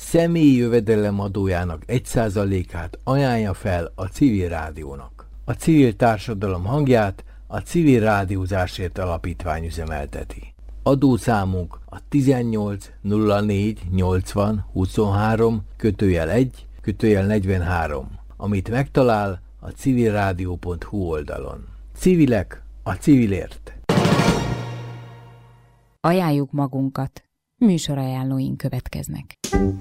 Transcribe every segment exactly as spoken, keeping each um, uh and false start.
személyi jövedelemadójának egy százalékát ajánlja fel a civil rádiónak. A civil társadalom hangját a Civil Rádiózásért Alapítvány üzemelteti. Adószámunk a tizennyolc nulla négy nyolcvan huszonhárom kötőjel egy kötőjel negyvenhárom, amit megtalál a civilrádió pont hu oldalon. Civilek a civilért. Ajánljuk magunkat. Műsorajánlóink következnek.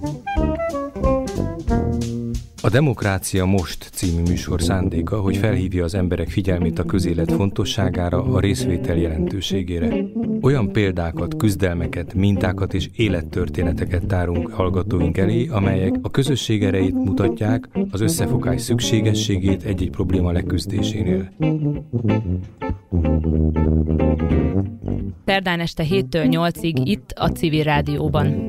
A Demokrácia Most című műsor szándéka, hogy felhívja az emberek figyelmét a közélet fontosságára, a részvétel jelentőségére. Olyan példákat, küzdelmeket, mintákat és élettörténeteket tárunk hallgatóink elé, amelyek a közösség erejét mutatják, az összefogás szükségességét egy-egy probléma leküzdésénél. Szerdán este héttől nyolcig itt a Civil Rádióban.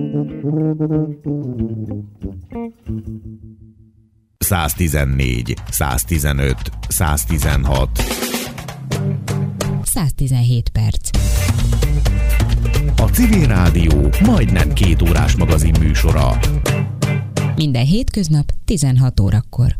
száztizennégy, száztizenöt, száztizenhat. száztizenhét perc. A Civil Rádió majdnem két órás magazin műsora. Minden hétköznap tizenhat órakor.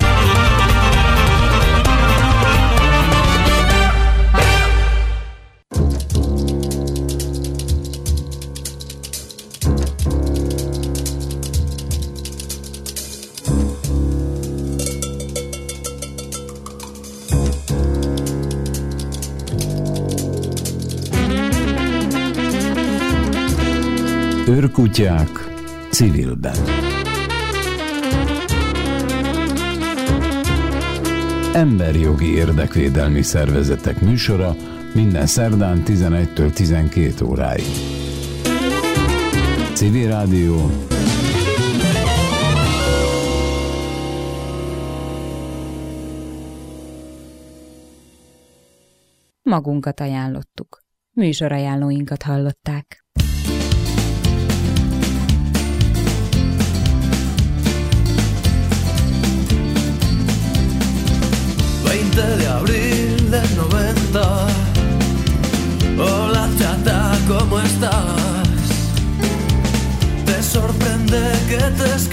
Őrkutyák civilben. Emberjogi érdekvédelmi szervezetek műsora minden szerdán tizenegytől tizenkét óráig. Civil Rádió. Magunkat ajánlottuk. Műsorajánlóinkat hallották. veinte de abril del noventa. Hola chata, ¿cómo estás? Te sorprende que te